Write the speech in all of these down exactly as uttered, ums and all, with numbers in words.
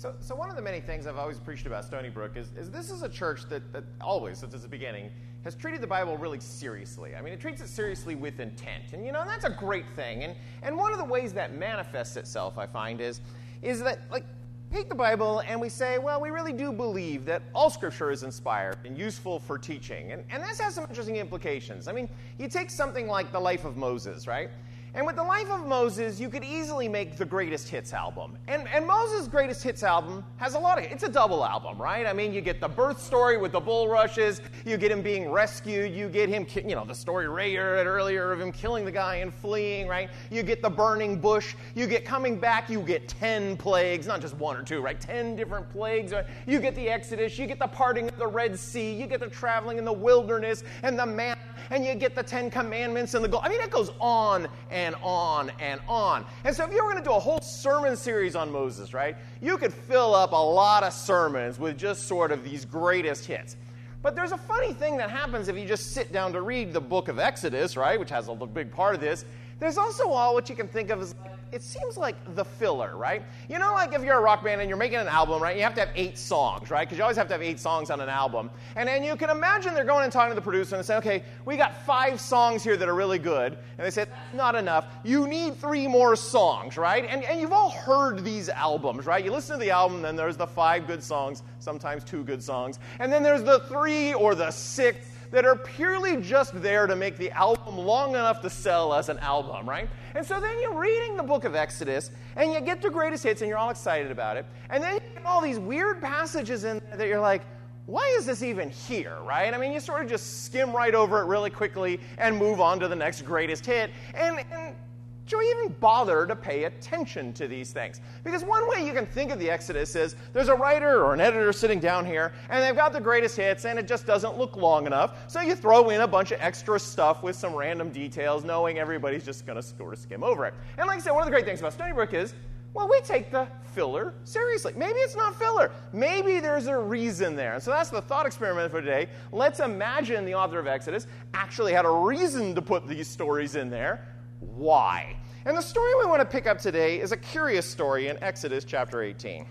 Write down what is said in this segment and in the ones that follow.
So, so one of the many things I've always preached about Stony Brook is, is this is a church that, that always, since its beginning, has treated the Bible really seriously. I mean, it treats it seriously with intent. And, you know, that's a great thing. And and one of the ways that manifests itself, I find, is, is that, like, we take the Bible and we say, well, we really do believe that all Scripture is inspired and useful for teaching. And, and this has some interesting implications. I mean, you take something like the life of Moses, right? And with the life of Moses, you could easily make the Greatest Hits album. And, and Moses' Greatest Hits album has a lot of, it's a double album, right? I mean, you get the birth story with the bulrushes, you get him being rescued, you get him, you know, the story Ray heard earlier of him killing the guy and fleeing, right? You get the burning bush, you get coming back, you get ten plagues, not just one or two, right? Ten different plagues. Right? You get the Exodus, you get the parting of the Red Sea, you get the traveling in the wilderness and the manna, and you get the Ten Commandments and the gold. I mean, it goes on and on and on. And so if you were going to do a whole sermon series on Moses, right, you could fill up a lot of sermons with just sort of these greatest hits. But there's a funny thing that happens if you just sit down to read the book of Exodus, right, which has a big part of this. There's also all what you can think of as, it seems like the filler, right? You know, like if you're a rock band and you're making an album, right, you have to have eight songs, right? Because you always have to have eight songs on an album. And then you can imagine they're going and talking to the producer and saying, okay, we got five songs here that are really good. And they say, that's not enough. You need three more songs, right? And, and you've all heard these albums, right? You listen to the album, then there's the five good songs, sometimes two good songs. And then there's the three or the six that are purely just there to make the album long enough to sell as an album, right? And so then you're reading the book of Exodus, and you get to Greatest Hits, and you're all excited about it. And then you get all these weird passages in there that you're like, why is this even here, right? I mean, you sort of just skim right over it really quickly and move on to the next greatest hit. And, and do you even bother to pay attention to these things? Because one way you can think of the Exodus is there's a writer or an editor sitting down here, and they've got the greatest hits, and it just doesn't look long enough. So you throw in a bunch of extra stuff with some random details, knowing everybody's just going to sort of skim over it. And like I said, one of the great things about Stony Brook is, well, we take the filler seriously. Maybe it's not filler. Maybe there's a reason there. And so that's the thought experiment for today. Let's imagine the author of Exodus actually had a reason to put these stories in there. Why? And the story we want to pick up today is a curious story in Exodus chapter eighteen.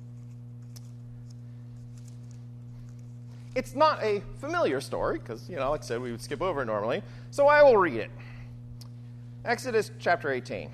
It's not a familiar story, because, you know, like I said, we would skip over it normally, so I will read it. Exodus chapter eighteen.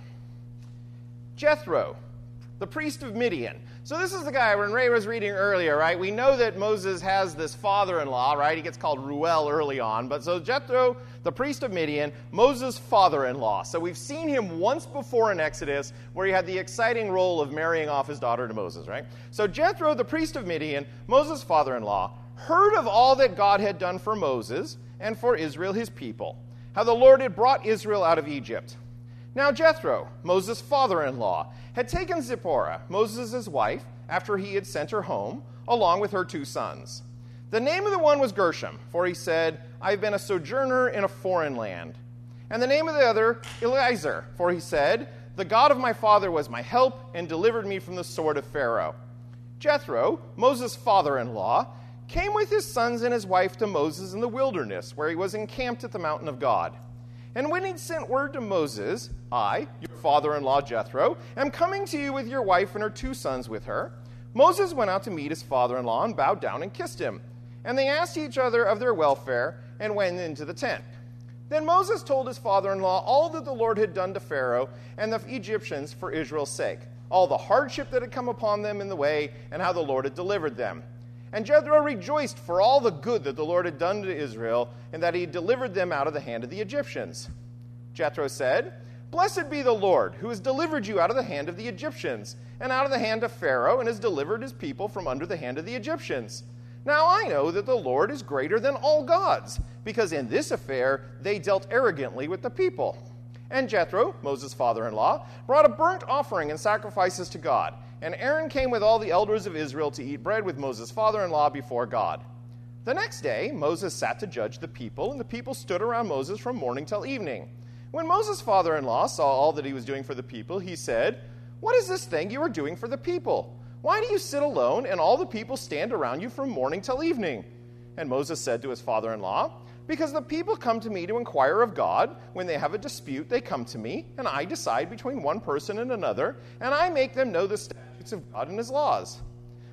Jethro, the priest of Midian. So this is the guy when Ray was reading earlier, right? We know that Moses has this father-in-law, right? He gets called Ruel early on. But so Jethro, the priest of Midian, Moses' father-in-law. So we've seen him once before in Exodus where he had the exciting role of marrying off his daughter to Moses, right? So Jethro, the priest of Midian, Moses' father-in-law, heard of all that God had done for Moses and for Israel, his people, how the Lord had brought Israel out of Egypt. Now Jethro, Moses' father-in-law, had taken Zipporah, Moses' wife, after he had sent her home, along with her two sons. The name of the one was Gershom, for he said, I have been a sojourner in a foreign land. And the name of the other, Eliezer, for he said, the God of my father was my help and delivered me from the sword of Pharaoh. Jethro, Moses' father-in-law, came with his sons and his wife to Moses in the wilderness, where he was encamped at the mountain of God. And when he'd sent word to Moses, I, your father-in-law Jethro, am coming to you with your wife and her two sons with her, Moses went out to meet his father-in-law and bowed down and kissed him. And they asked each other of their welfare and went into the tent. Then Moses told his father-in-law all that the Lord had done to Pharaoh and the Egyptians for Israel's sake, all the hardship that had come upon them in the way, and how the Lord had delivered them. And Jethro rejoiced for all the good that the Lord had done to Israel, and that he had delivered them out of the hand of the Egyptians. Jethro said, Blessed be the Lord, who has delivered you out of the hand of the Egyptians, and out of the hand of Pharaoh, and has delivered his people from under the hand of the Egyptians. Now I know that the Lord is greater than all gods, because in this affair they dealt arrogantly with the people. And Jethro, Moses' father-in-law, brought a burnt offering and sacrifices to God. And Aaron came with all the elders of Israel to eat bread with Moses' father-in-law before God. The next day, Moses sat to judge the people, and the people stood around Moses from morning till evening. When Moses' father-in-law saw all that he was doing for the people, he said, What is this thing you are doing for the people? Why do you sit alone, and all the people stand around you from morning till evening? And Moses said to his father-in-law, Because the people come to me to inquire of God. When they have a dispute, they come to me, and I decide between one person and another, and I make them know the statutes of God and his laws.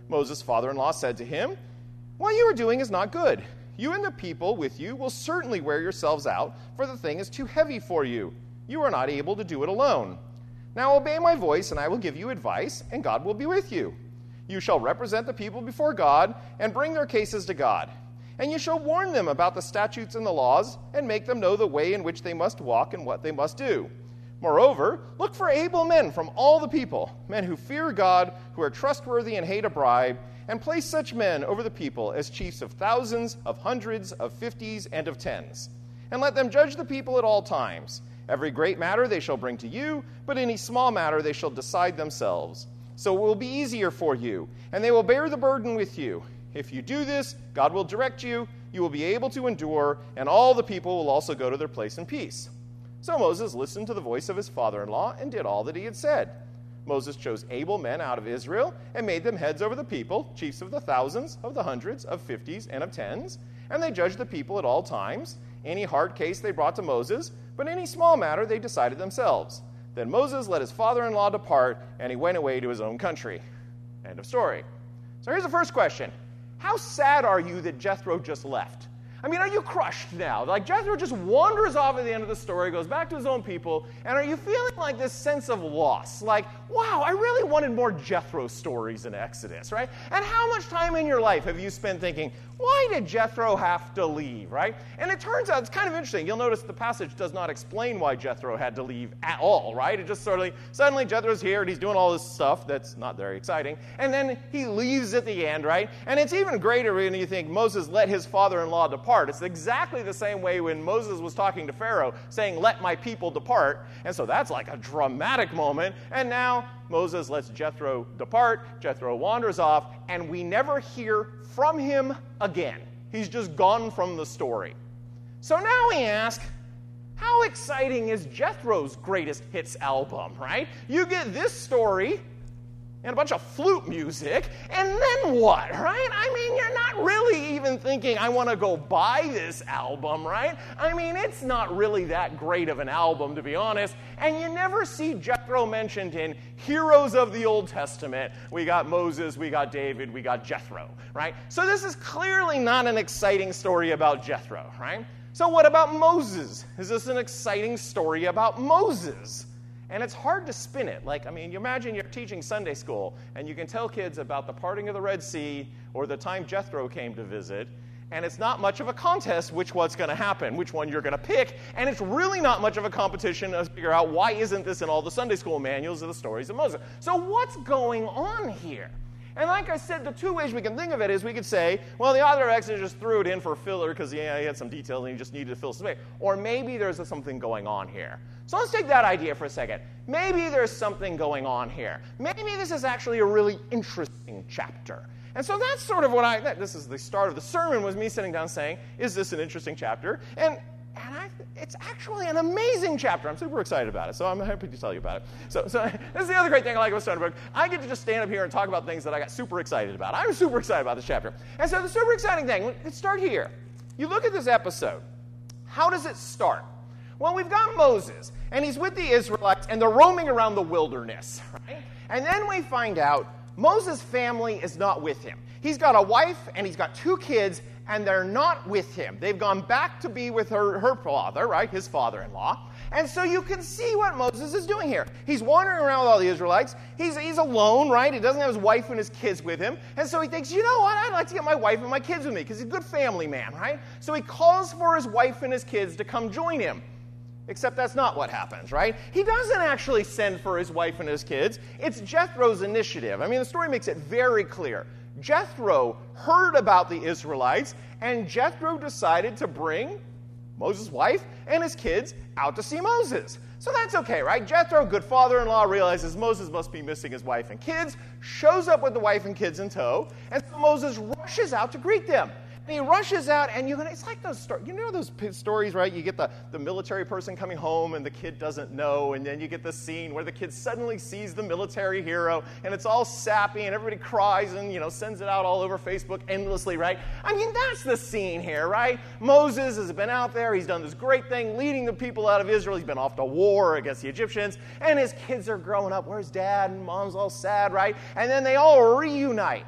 Moses' father-in-law said to him, "What you are doing is not good. You and the people with you will certainly wear yourselves out, for the thing is too heavy for you. You are not able to do it alone. Now obey my voice, and I will give you advice, and God will be with you. You shall represent the people before God and bring their cases to God. And you shall warn them about the statutes and the laws, and make them know the way in which they must walk and what they must do. Moreover, look for able men from all the people, men who fear God, who are trustworthy and hate a bribe, and place such men over the people as chiefs of thousands, of hundreds, of fifties, and of tens. And let them judge the people at all times. Every great matter they shall bring to you, but any small matter they shall decide themselves. So it will be easier for you, and they will bear the burden with you. If you do this, God will direct you, you will be able to endure, and all the people will also go to their place in peace." So Moses listened to the voice of his father-in-law and did all that he had said. Moses chose able men out of Israel and made them heads over the people, chiefs of the thousands, of the hundreds, of fifties, and of tens. And they judged the people at all times. Any hard case they brought to Moses, but any small matter they decided themselves. Then Moses let his father-in-law depart, and he went away to his own country. End of story. So here's the first question. How sad are you that Jethro just left? I mean, are you crushed now? Like, Jethro just wanders off at the end of the story, goes back to his own people, and are you feeling like this sense of loss? Like, wow, I really wanted more Jethro stories in Exodus, right? And how much time in your life have you spent thinking, why did Jethro have to leave, right? And it turns out, it's kind of interesting. You'll notice the passage does not explain why Jethro had to leave at all, right? It just sort of, suddenly Jethro's here, and he's doing all this stuff that's not very exciting, and then he leaves at the end, right? And it's even greater when you think Moses let his father-in-law depart. It's exactly the same way when Moses was talking to Pharaoh, saying, "Let my people depart." And so that's like a dramatic moment. And now Moses lets Jethro depart. Jethro wanders off, and we never hear from him again. He's just gone from the story. So now we ask, how exciting is Jethro's greatest hits album, right? You get this story and a bunch of flute music, and then what, right? I mean, you're not really even thinking, I want to go buy this album, right? I mean, it's not really that great of an album, to be honest, and you never see Jethro mentioned in heroes of the Old Testament. We got Moses, we got David, we got Jethro, right? So this is clearly not an exciting story about Jethro, right? So what about Moses? Is this an exciting story about Moses? And it's hard to spin it. Like, I mean, you imagine you're teaching Sunday school, and you can tell kids about the parting of the Red Sea or the time Jethro came to visit, and it's not much of a contest which one's going to happen, which one you're going to pick, and it's really not much of a competition to figure out why isn't this in all the Sunday school manuals of the stories of Moses. So what's going on here? And like I said, the two ways we can think of it is we could say, well, the author of Exodus just threw it in for filler because yeah, he had some details and he just needed to fill some space. Or maybe there's something going on here. So let's take that idea for a second. Maybe there's something going on here. Maybe this is actually a really interesting chapter. And so that's sort of what I, that, this is the start of the sermon, was me sitting down saying, is this an interesting chapter? And And I, it's actually an amazing chapter. I'm super excited about it, so I'm happy to tell you about it. So, so this is the other great thing I like about Stony Brook. I get to just stand up here and talk about things that I got super excited about. I'm super excited about this chapter. And so the super exciting thing, let's start here. You look at this episode. How does it start? Well, we've got Moses, and he's with the Israelites, and they're roaming around the wilderness, right? And then we find out Moses' family is not with him. He's got a wife, and he's got two kids, and they're not with him. They've gone back to be with her, her father, right, his father-in-law. And so you can see what Moses is doing here. He's wandering around with all the Israelites. He's, he's alone, right? He doesn't have his wife and his kids with him. And so he thinks, you know what, I'd like to get my wife and my kids with me because he's a good family man, right? So he calls for his wife and his kids to come join him. Except that's not what happens, right? He doesn't actually send for his wife and his kids. It's Jethro's initiative. I mean, the story makes it very clear. Jethro heard about the Israelites, and Jethro decided to bring Moses' wife and his kids out to see Moses. So that's okay, right? Jethro, good father-in-law, realizes Moses must be missing his wife and kids, shows up with the wife and kids in tow, and so Moses rushes out to greet them. And he rushes out, and you're gonna, it's like those stories. You know those stories, right? You get the, the military person coming home, and the kid doesn't know, and then you get the scene where the kid suddenly sees the military hero, and it's all sappy, and everybody cries and, you know, sends it out all over Facebook endlessly, right? I mean, that's the scene here, right? Moses has been out there. He's done this great thing, leading the people out of Israel. He's been off to war against the Egyptians, and his kids are growing up. Where's dad? And mom's all sad, right? And then they all reunite.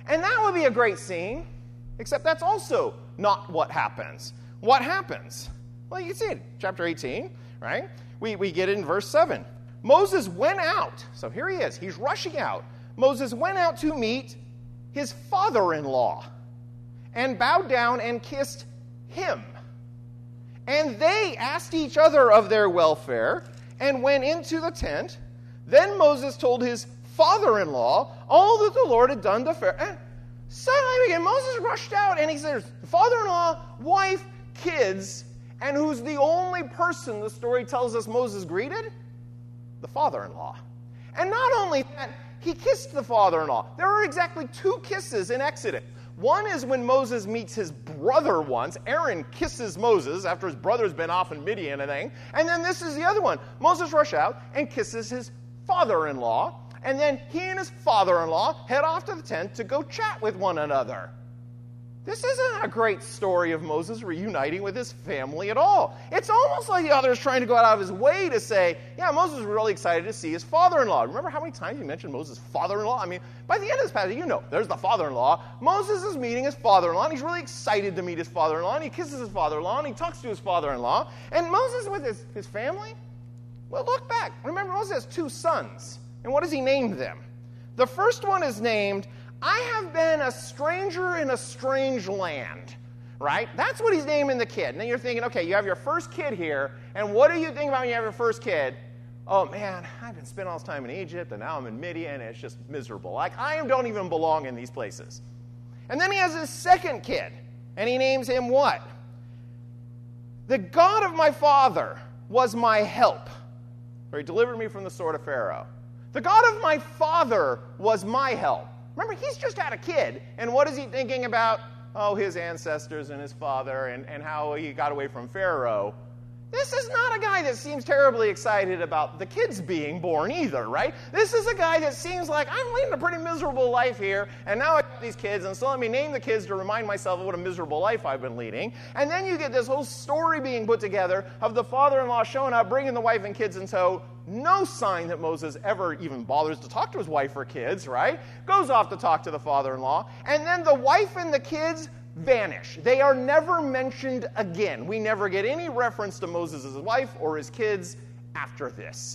And that would be a great scene, except that's also not what happens. What happens? Well, you can see it, chapter eighteen, right? We, we get it in verse seven. Moses went out. So here he is. He's rushing out. Moses went out to meet his father-in-law and bowed down and kissed him. And they asked each other of their welfare and went into the tent. Then Moses told his father-in-law all that the Lord had done to Pharaoh. And suddenly again, Moses rushed out and he says, father-in-law, wife, kids, and who's the only person the story tells us Moses greeted? The father-in-law. And not only that, he kissed the father-in-law. There are exactly two kisses in Exodus. One is when Moses meets his brother once. Aaron kisses Moses after his brother's been off in Midian and thing. And then this is the other one. Moses rushes out and kisses his father-in-law. And then he and his father-in-law head off to the tent to go chat with one another. This isn't a great story of Moses reuniting with his family at all. It's almost like the author is trying to go out of his way to say, yeah, Moses was really excited to see his father-in-law. Remember how many times he mentioned Moses' father-in-law? I mean, by the end of this passage, you know, there's the father-in-law. Moses is meeting his father-in-law, and he's really excited to meet his father-in-law, and he kisses his father-in-law, and he talks to his father-in-law. And Moses with his, his family? Well, look back. Remember, Moses has two sons. And what does he name them? The first one is named, I have been a stranger in a strange land, right? That's what he's naming the kid. And then you're thinking, okay, you have your first kid here, and what do you think about when you have your first kid? Oh, man, I've been spending all this time in Egypt, and now I'm in Midian, and it's just miserable. Like, I don't even belong in these places. And then he has his second kid, and he names him what? The God of my father was my help, for he delivered me from the sword of Pharaoh. The God of my father was my help. Remember, he's just had a kid, and what is he thinking about? Oh, his ancestors and his father and, and how he got away from Pharaoh. This is not a guy that seems terribly excited about the kids being born either, right? This is a guy that seems like, I'm leading a pretty miserable life here, and now I got these kids, and so let me name the kids to remind myself of what a miserable life I've been leading. And then you get this whole story being put together of the father-in-law showing up, bringing the wife and kids in tow. No sign that Moses ever even bothers to talk to his wife or kids, right? Goes off to talk to the father-in-law. And then the wife and the kids vanish. They are never mentioned again. We never get any reference to Moses' wife or his kids after this.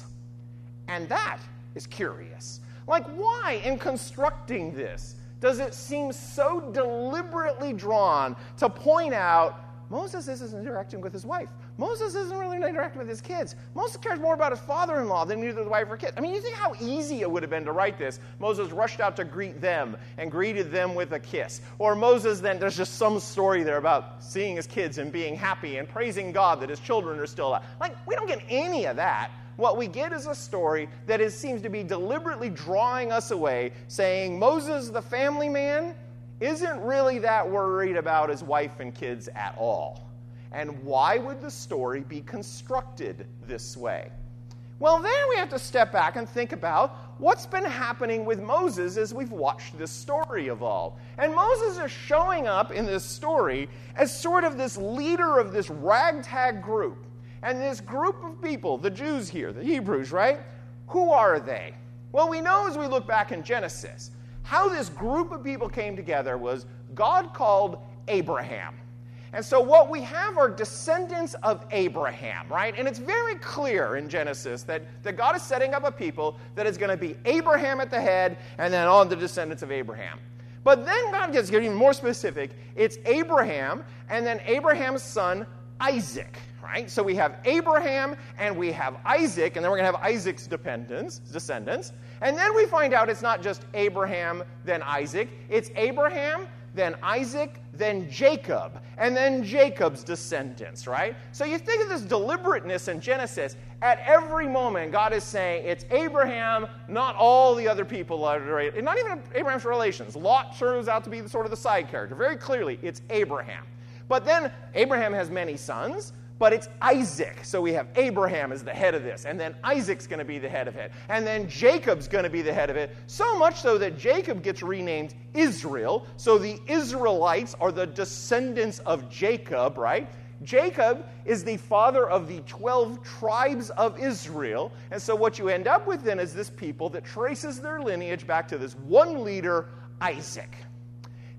And that is curious. Like, why, in constructing this, does it seem so deliberately drawn to point out Moses isn't interacting with his wife? Moses isn't really interacting with his kids. Moses cares more about his father-in-law than either the wife or kids. I mean, you think how easy it would have been to write this. Moses rushed out to greet them and greeted them with a kiss. Or Moses then, there's just some story there about seeing his kids and being happy and praising God that his children are still alive. Like, we don't get any of that. What we get is a story that is, seems to be deliberately drawing us away, saying Moses, the family man, isn't really that worried about his wife and kids at all. And why would the story be constructed this way? Well, then we have to step back and think about what's been happening with Moses as we've watched this story evolve. And Moses is showing up in this story as sort of this leader of this ragtag group. And this group of people, the Jews here, the Hebrews, right? Who are they? Well, we know as we look back in Genesis, how this group of people came together was God called Abraham. And so what we have are descendants of Abraham, right? And it's very clear in Genesis that, that God is setting up a people that is going to be Abraham at the head and then on the descendants of Abraham. But then God gets even more specific. It's Abraham and then Abraham's son Isaac, right? So we have Abraham and we have Isaac, and then we're going to have Isaac's dependents, descendants. And then we find out it's not just Abraham, then Isaac. It's Abraham, then Isaac, then Jacob, and then Jacob's descendants, right? So you think of this deliberateness in Genesis. At every moment, God is saying it's Abraham, not all the other people, not even Abraham's relations. Lot turns out to be sort of the side character. Very clearly, it's Abraham. But then Abraham has many sons, but it's Isaac. So we have Abraham as the head of this, and then Isaac's going to be the head of it, and then Jacob's going to be the head of it, so much so that Jacob gets renamed Israel. So the Israelites are the descendants of Jacob, right? Jacob is the father of the twelve tribes of Israel, and so what you end up with then is this people that traces their lineage back to this one leader, Isaac.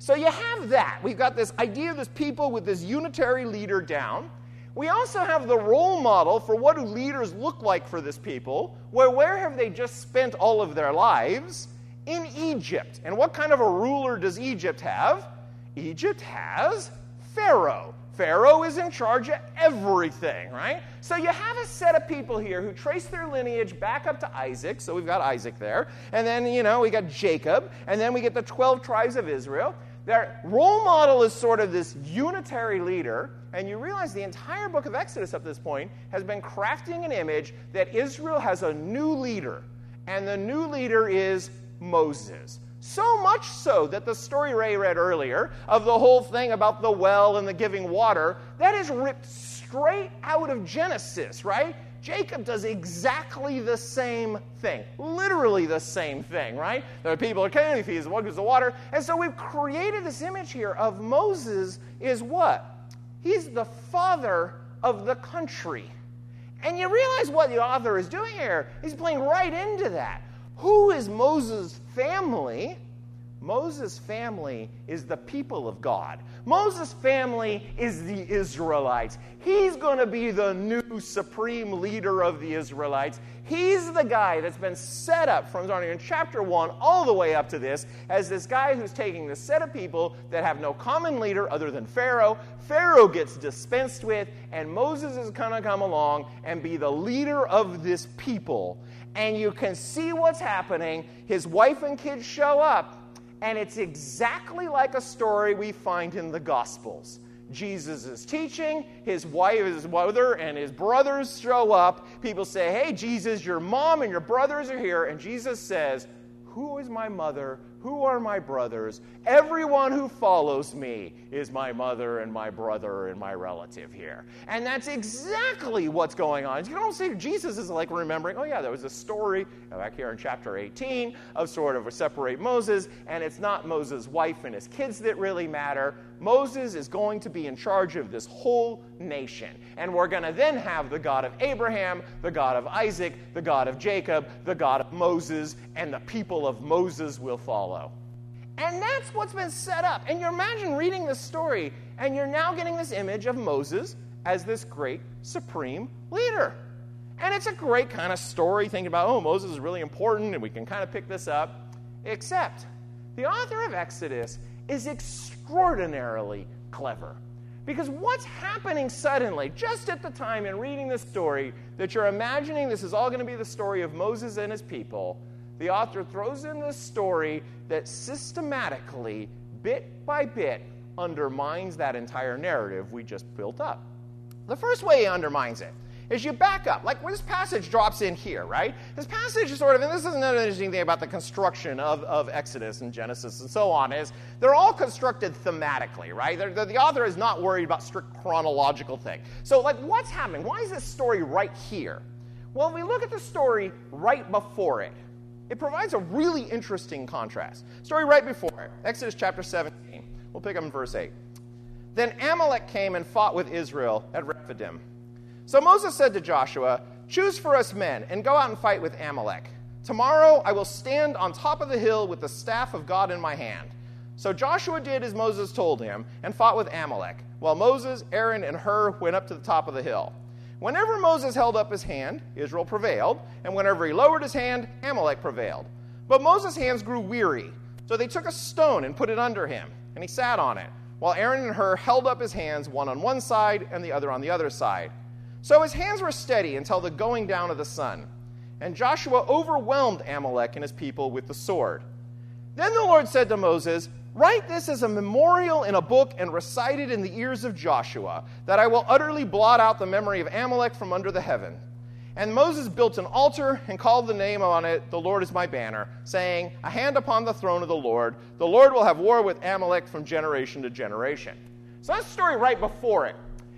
So you have that. We've got this idea of this people with this unitary leader down. We also have the role model for what do leaders look like for this people, where where have they just spent all of their lives? In Egypt. And what kind of a ruler does Egypt have? Egypt has Pharaoh. Pharaoh is in charge of everything, right? So you have a set of people here who trace their lineage back up to Isaac. So we've got Isaac there. And then, you know, we got Jacob. And then we get the twelve tribes of Israel. Their role model is sort of this unitary leader. And you realize the entire book of Exodus up to this point has been crafting an image that Israel has a new leader. And the new leader is Moses. So much so that the story Ray read earlier of the whole thing about the well and the giving water, that is ripped straight out of Genesis, right? Jacob does exactly the same thing. Literally the same thing, right? The people are carrying, he feeds the one gives the water. And so we've created this image here of Moses is what? He's the father of the country. And you realize what the author is doing here. He's playing right into that. Who is Moses' family? Moses' family is the people of God. Moses' family is the Israelites. He's going to be the new supreme leader of the Israelites. He's the guy that's been set up from starting in chapter one all the way up to this as this guy who's taking this set of people that have no common leader other than Pharaoh. Pharaoh gets dispensed with, and Moses is going to come along and be the leader of this people. And you can see what's happening. His wife and kids show up, and it's exactly like a story we find in the Gospels. Jesus is teaching, his wife, his mother, and his brothers show up. People say, hey, Jesus, your mom and your brothers are here. And Jesus says, who is my mother? Who are my brothers? Everyone who follows me is my mother and my brother and my relative here. And that's exactly what's going on. You don't see Jesus is like remembering, oh yeah, there was a story back here in chapter eighteen of sort of a separate Moses, and it's not Moses' wife and his kids that really matter. Moses is going to be in charge of this whole nation. And we're going to then have the God of Abraham, the God of Isaac, the God of Jacob, the God of Moses, and the people of Moses will follow. And that's what's been set up. And you imagine reading this story, and you're now getting this image of Moses as this great supreme leader. And it's a great kind of story, thinking about, oh, Moses is really important, and we can kind of pick this up. Except the author of Exodus is extraordinarily clever. Because what's happening suddenly, just at the time in reading this story, that you're imagining this is all going to be the story of Moses and his people, the author throws in this story that systematically, bit by bit, undermines that entire narrative we just built up. The first way he undermines it is you back up. Like, when this passage drops in here, right? This passage is sort of, and this is another interesting thing about the construction of, of Exodus and Genesis and so on, is they're all constructed thematically, right? They're, they're, the author is not worried about strict chronological thing. So, like, what's happening? Why is this story right here? Well, if we look at the story right before it, it provides a really interesting contrast. Story right before it, Exodus chapter seventeen. We'll pick up in verse eight. Then Amalek came and fought with Israel at Rephidim. So Moses said to Joshua, choose for us men and go out and fight with Amalek. Tomorrow I will stand on top of the hill with the staff of God in my hand. So Joshua did as Moses told him and fought with Amalek, while Moses, Aaron, and Hur went up to the top of the hill. Whenever Moses held up his hand, Israel prevailed, and whenever he lowered his hand, Amalek prevailed. But Moses' hands grew weary, so they took a stone and put it under him, and he sat on it, while Aaron and Hur held up his hands, one on one side and the other on the other side. So his hands were steady until the going down of the sun. And Joshua overwhelmed Amalek and his people with the sword. Then the Lord said to Moses, write this as a memorial in a book and recite it in the ears of Joshua, that I will utterly blot out the memory of Amalek from under the heaven. And Moses built an altar and called the name on it, the Lord is my banner, saying, a hand upon the throne of the Lord. The Lord will have war with Amalek from generation to generation. So that's the story right before it.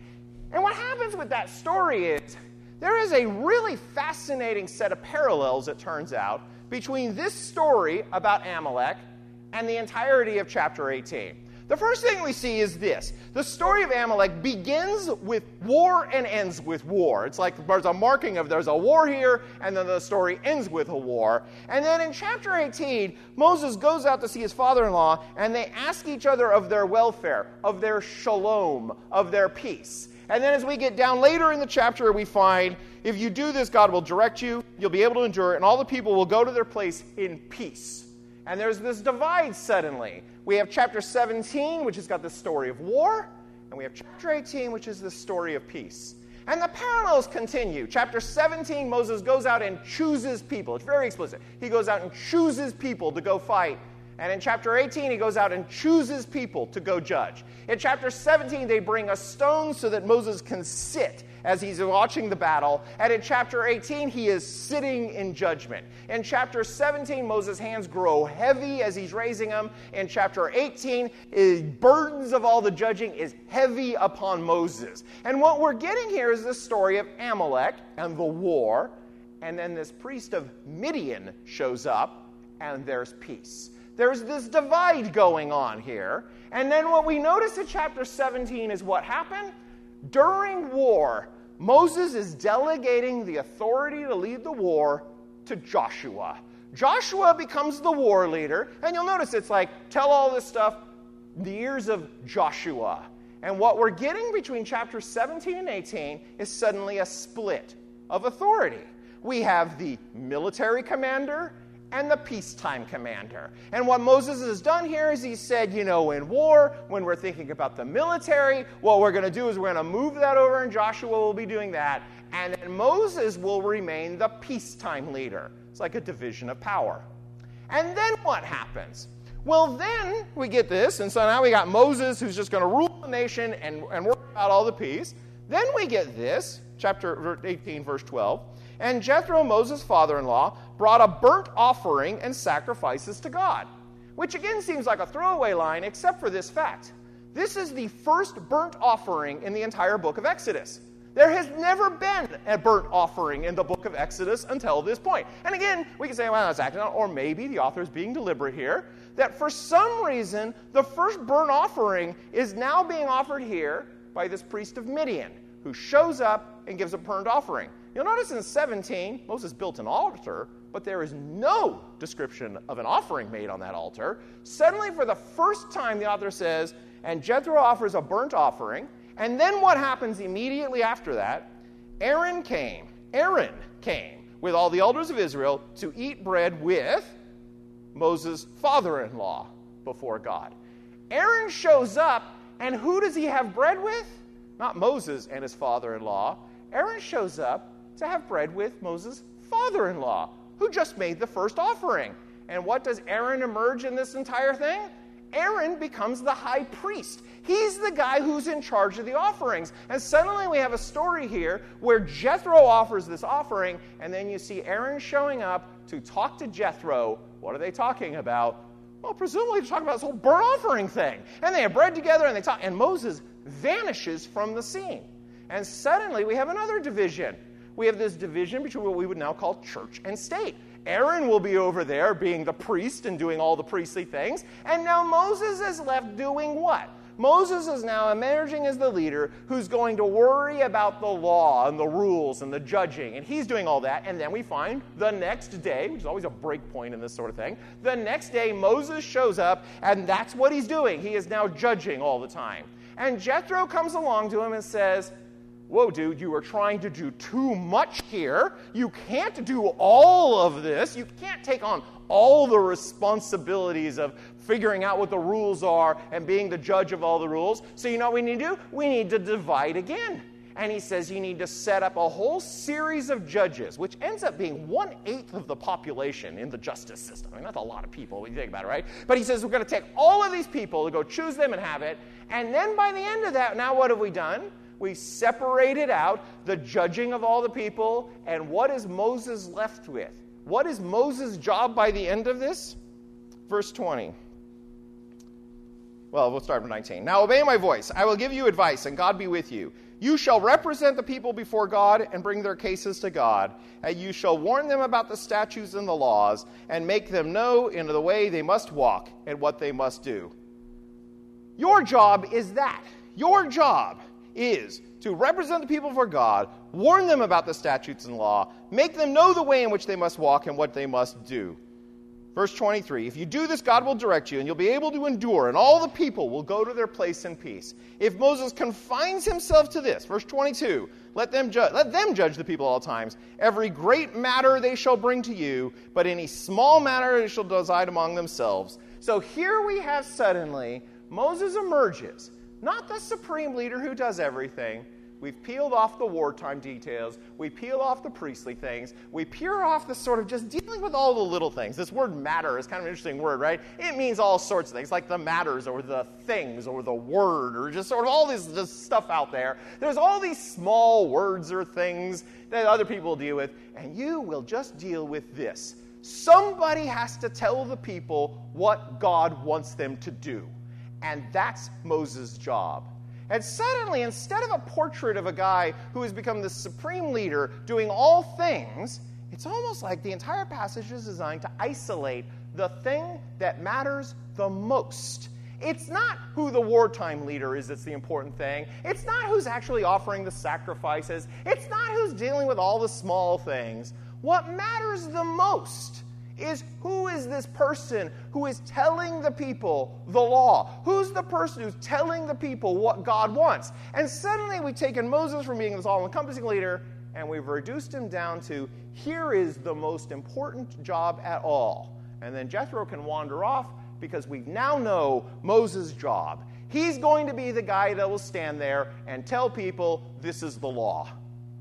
And what happens with that story is there is a really fascinating set of parallels, it turns out, between this story about Amalek and the entirety of chapter eighteen. The first thing we see is this. The story of Amalek begins with war and ends with war. It's like there's a marking of there's a war here, and then the story ends with a war. And then in chapter eighteen, Moses goes out to see his father-in-law, and they ask each other of their welfare, of their shalom, of their peace. And then as we get down later in the chapter, we find, if you do this, God will direct you, you'll be able to endure it, and all the people will go to their place in peace. And there's this divide suddenly. We have chapter seventeen, which has got the story of war, and we have chapter eighteen, which is the story of peace. And the parallels continue. Chapter seventeen, Moses goes out and chooses people. It's very explicit. He goes out and chooses people to go fight. And in chapter eighteen, he goes out and chooses people to go judge. In chapter seventeen, they bring a stone so that Moses can sit as he's watching the battle. And in chapter eighteen, he is sitting in judgment. In chapter seventeen, Moses' hands grow heavy as he's raising them. In chapter eighteen, the burdens of all the judging is heavy upon Moses. And what we're getting here is this story of Amalek and the war. And then this priest of Midian shows up, and there's peace. There's this divide going on here. And then what we notice in chapter seventeen is what happened. During war, Moses is delegating the authority to lead the war to Joshua. Joshua becomes the war leader, and you'll notice it's like, tell all this stuff, the ears of Joshua. And what we're getting between chapter seventeen and eighteen is suddenly a split of authority. We have the military commander and the peacetime commander. And what Moses has done here is he said, you know, in war, when we're thinking about the military, what we're going to do is we're going to move that over, and Joshua will be doing that. And then Moses will remain the peacetime leader. It's like a division of power. And then what happens? Well, then we get this, and so now we got Moses who's just going to rule the nation and, and work out all the peace. Then we get this, chapter eighteen, verse twelve. And Jethro, Moses' father-in-law, brought a burnt offering and sacrifices to God, which again seems like a throwaway line, except for this fact. This is the first burnt offering in the entire book of Exodus. There has never been a burnt offering in the book of Exodus until this point. And again, we can say, well, that's accidental, or maybe the author is being deliberate here, that for some reason, the first burnt offering is now being offered here by this priest of Midian, who shows up and gives a burnt offering. You'll notice in seventeen, Moses built an altar, but there is no description of an offering made on that altar. Suddenly, for the first time, the author says, and Jethro offers a burnt offering. And then what happens immediately after that? Aaron came. Aaron came with all the elders of Israel to eat bread with Moses' father-in-law before God. Aaron shows up, and who does he have bread with? Not Moses and his father-in-law. Aaron shows up to have bread with Moses' father-in-law, who just made the first offering. And what does Aaron emerge in this entire thing? Aaron becomes the high priest. He's the guy who's in charge of the offerings. And suddenly we have a story here where Jethro offers this offering, and then you see Aaron showing up to talk to Jethro. What are they talking about? Well, presumably they're talking about this whole burnt offering thing. And they have bread together, and they talk, and Moses vanishes from the scene. And suddenly we have another division. We have this division between what we would now call church and state. Aaron will be over there being the priest and doing all the priestly things. And now Moses is left doing what? Moses is now emerging as the leader who's going to worry about the law and the rules and the judging. And he's doing all that. And then we find the next day, which is always a break point in this sort of thing, the next day Moses shows up, and that's what he's doing. He is now judging all the time. And Jethro comes along to him and says, whoa, dude, you are trying to do too much here. You can't do all of this. You can't take on all the responsibilities of figuring out what the rules are and being the judge of all the rules. So you know what we need to do? We need to divide again. And he says you need to set up a whole series of judges, which ends up being one-eighth of the population in the justice system. I mean, that's a lot of people when you think about it, right? But he says we're going to take all of these people to go choose them and have it. And then by the end of that, now what have we done? We separated out the judging of all the people, and what is Moses left with? What is Moses' job by the end of this? Verse twenty. Well, we'll start with nineteen. Now obey my voice. I will give you advice, and God be with you. You shall represent the people before God and bring their cases to God. And you shall warn them about the statutes and the laws, and make them know in the way they must walk and what they must do. Your job is that. Your job is to represent the people for God, warn them about the statutes and law, make them know the way in which they must walk and what they must do. Verse twenty-three, if you do this, God will direct you, and you'll be able to endure, and all the people will go to their place in peace. If Moses confines himself to this, verse twenty-two, let them, ju- let them judge the people at all times. Every great matter they shall bring to you, but any small matter they shall decide among themselves. So here we have suddenly, Moses emerges, not the supreme leader who does everything. We've peeled off the wartime details. We peel off the priestly things. We peel off the sort of just dealing with all the little things. This word matter is kind of an interesting word, right? It means all sorts of things, like the matters or the things or the word or just sort of all this just stuff out there. There's all these small words or things that other people deal with, and you will just deal with this. Somebody has to tell the people what God wants them to do, and that's Moses' job. And suddenly, instead of a portrait of a guy who has become the supreme leader doing all things, it's almost like the entire passage is designed to isolate the thing that matters the most. It's not who the wartime leader is that's the important thing. It's not who's actually offering the sacrifices. It's not who's dealing with all the small things. What matters the most is who is this person who is telling the people the law? Who's the person who's telling the people what God wants? And suddenly we've taken Moses from being this all-encompassing leader, and we've reduced him down to, here is the most important job at all. And then Jethro can wander off because we now know Moses' job. He's going to be the guy that will stand there and tell people this is the law.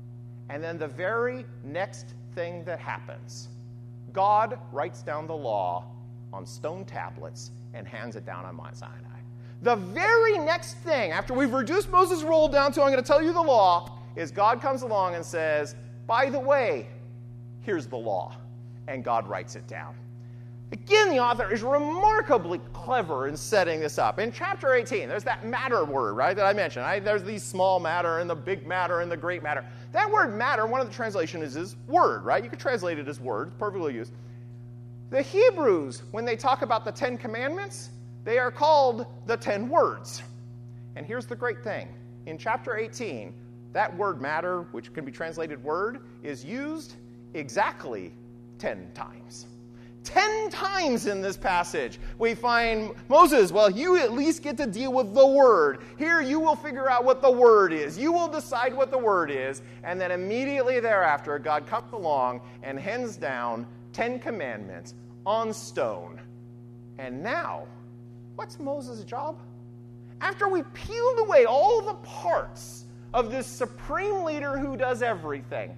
And then the very next thing that happens, God writes down the law on stone tablets and hands it down on Mount Sinai. The very next thing, after we've reduced Moses' role down to I'm going to tell you the law, is God comes along and says, by the way, here's the law. And God writes it down. Again, the author is remarkably clever in setting this up. In chapter eighteen, there's that matter word, right, that I mentioned. I, there's the small matter and the big matter and the great matter. That word matter, one of the translations is word, right? You could translate it as word, perfectly used. The Hebrews, when they talk about the Ten Commandments, they are called the Ten Words. And here's the great thing. In chapter eighteen, that word matter, which can be translated word, is used exactly ten times. Ten times in this passage, we find Moses, well, you at least get to deal with the word. Here, you will figure out what the word is. You will decide what the word is. And then immediately thereafter, God comes along and hands down Ten Commandments on stone. And now, what's Moses' job? After we peeled away all the parts of this supreme leader who does everything,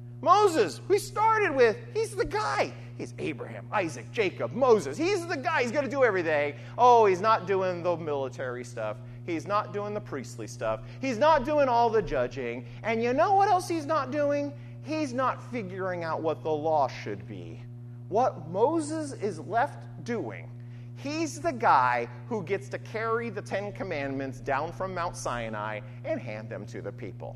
Moses, we started with, he's the guy. He's Abraham, Isaac, Jacob, Moses. He's the guy. He's going to do everything. Oh, he's not doing the military stuff. He's not doing the priestly stuff. He's not doing all the judging. And you know what else he's not doing? He's not figuring out what the law should be. What Moses is left doing, he's the guy who gets to carry the Ten Commandments down from Mount Sinai and hand them to the people.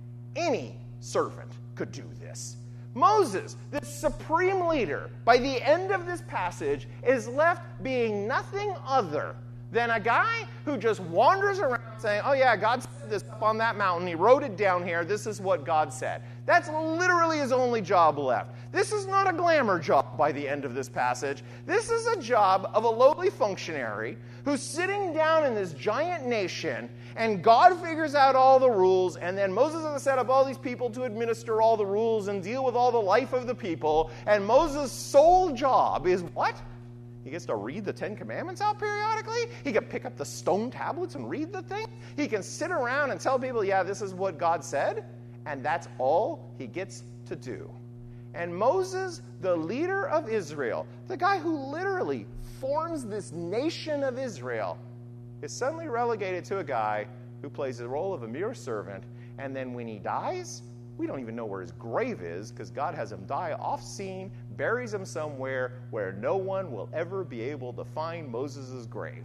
Any servant could do this. Moses, the supreme leader, by the end of this passage, is left being nothing other than a guy who just wanders around saying, oh yeah, God said this up on that mountain. He wrote it down here. This is what God said. That's literally his only job left. This is not a glamour job by the end of this passage. This is a job of a lowly functionary who's sitting down in this giant nation, and God figures out all the rules, and then Moses has set up all these people to administer all the rules and deal with all the life of the people, and Moses' sole job is what? He gets to read the Ten Commandments out periodically. He can pick up the stone tablets and read the thing. He can sit around and tell people, yeah, this is what God said. And that's all he gets to do. And Moses, the leader of Israel, the guy who literally forms this nation of Israel, is suddenly relegated to a guy who plays the role of a mere servant. And then when he dies, we don't even know where his grave is because God has him die off-scene, buries him somewhere where no one will ever be able to find Moses' grave.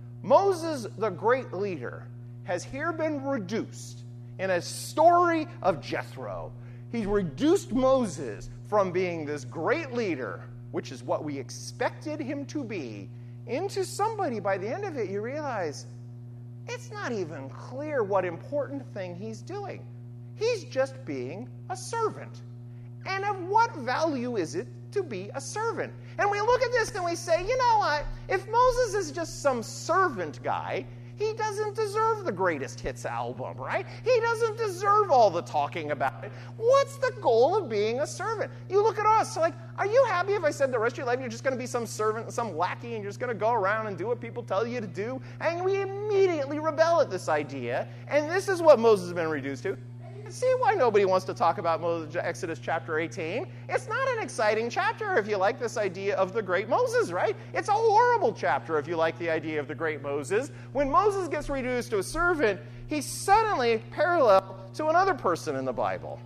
Moses, the great leader, has here been reduced in a story of Jethro. He's reduced Moses from being this great leader, which is what we expected him to be, into somebody, by the end of it, you realize, it's not even clear what important thing he's doing. He's just being a servant. And of what value is it to be a servant? And we look at this and we say, you know what? If Moses is just some servant guy, he doesn't deserve the greatest hits album, right? He doesn't deserve all the talking about it. What's the goal of being a servant? You look at us, like, are you happy if I said the rest of your life you're just going to be some servant, some lackey, and you're just going to go around and do what people tell you to do? And we immediately rebel at this idea, and this is what Moses has been reduced to. See why nobody wants to talk about Moses, Exodus chapter eighteen. It's not an exciting chapter if you like this idea of the great Moses, right? It's a horrible chapter if you like the idea of the great Moses. When Moses gets reduced to a servant, he's suddenly parallel to another person in the Bible.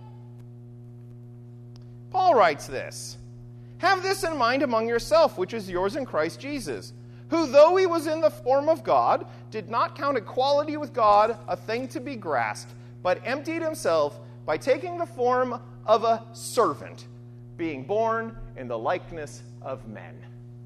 Paul writes this, "Have this in mind among yourself, which is yours in Christ Jesus, who, though he was in the form of God, did not count equality with God a thing to be grasped, but emptied himself by taking the form of a servant, being born in the likeness of men."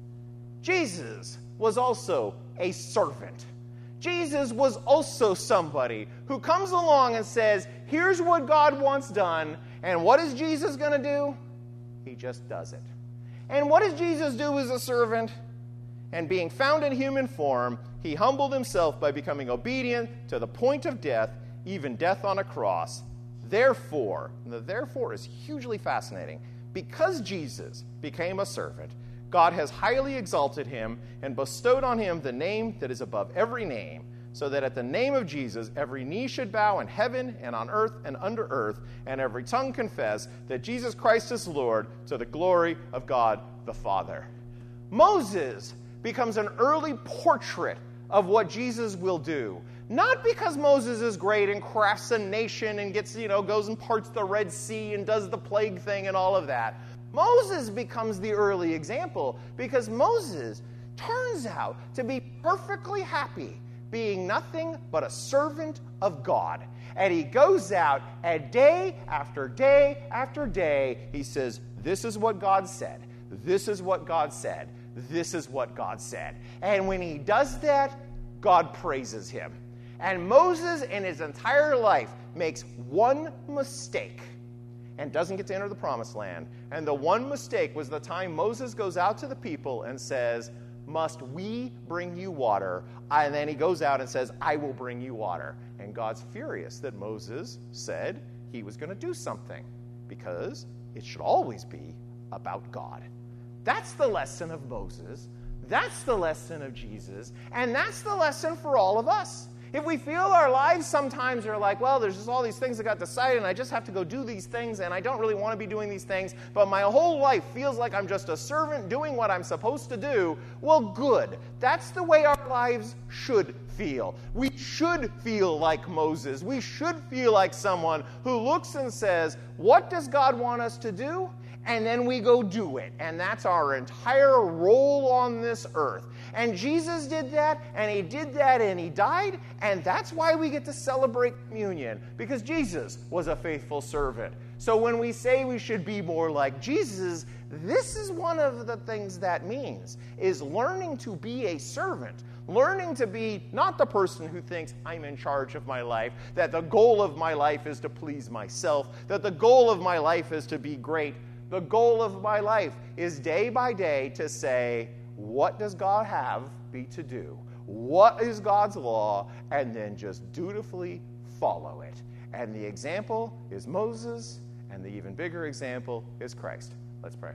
Jesus was also a servant. Jesus was also somebody who comes along and says, here's what God wants done, and what is Jesus going to do? He just does it. And what does Jesus do as a servant? And being found in human form, he humbled himself by becoming obedient to the point of death, even death on a cross. Therefore, and the therefore is hugely fascinating, because Jesus became a servant, God has highly exalted him and bestowed on him the name that is above every name, so that at the name of Jesus every knee should bow in heaven and on earth and under earth, and every tongue confess that Jesus Christ is Lord, to the glory of God the Father. Moses becomes an early portrait of what Jesus will do. Not because Moses is great and crafts a nation and gets, you know, goes and parts the Red Sea and does the plague thing and all of that. Moses becomes the early example because Moses turns out to be perfectly happy being nothing but a servant of God. And he goes out and day after day after day, he says, this is what God said. This is what God said. This is what God said. And when he does that, God praises him. And Moses in his entire life makes one mistake and doesn't get to enter the promised land. And the one mistake was the time Moses goes out to the people and says, must we bring you water? And then he goes out and says, I will bring you water. And God's furious that Moses said he was going to do something, because it should always be about God. That's the lesson of Moses. That's the lesson of Jesus. And that's the lesson for all of us. If we feel our lives sometimes are like, well, there's just all these things that got decided, and I just have to go do these things, and I don't really want to be doing these things, but my whole life feels like I'm just a servant doing what I'm supposed to do, well, good. That's the way our lives should feel. We should feel like Moses. We should feel like someone who looks and says, what does God want us to do? And then we go do it. And that's our entire role on this earth. And Jesus did that, and he did that, and he died, and that's why we get to celebrate communion, because Jesus was a faithful servant. So when we say we should be more like Jesus, this is one of the things that means, is learning to be a servant. Learning to be not the person who thinks I'm in charge of my life, that the goal of my life is to please myself, that the goal of my life is to be great. The goal of my life is day by day to say, what does God have me to do? What is God's law? And then just dutifully follow it. And the example is Moses, and the even bigger example is Christ. Let's pray.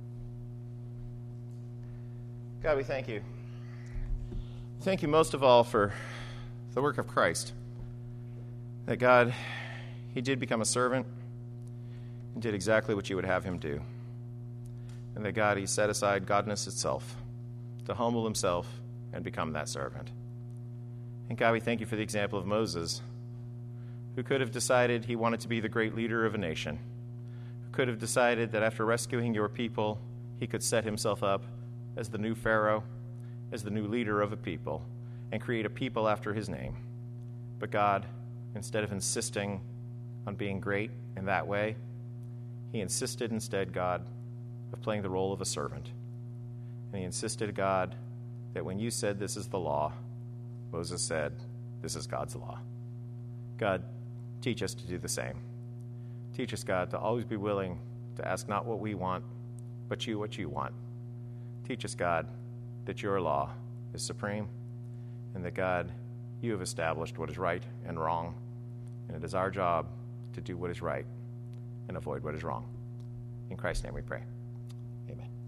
God, we thank you. Thank you most of all for the work of Christ. That God, he did become a servant and did exactly what you would have him do. And that God, he set aside godness itself to humble himself and become that servant. And God, we thank you for the example of Moses, who could have decided he wanted to be the great leader of a nation, who could have decided that after rescuing your people, he could set himself up as the new Pharaoh, as the new leader of a people, and create a people after his name. But God, instead of insisting on being great in that way, he insisted instead, God, of playing the role of a servant. And he insisted, God, that when you said this is the law, Moses said, this is God's law. God, teach us to do the same. Teach us, God, to always be willing to ask not what we want, but you what you want. Teach us, God, that your law is supreme, and that, God, you have established what is right and wrong, and it is our job to do what is right and avoid what is wrong. In Christ's name we pray. Amen.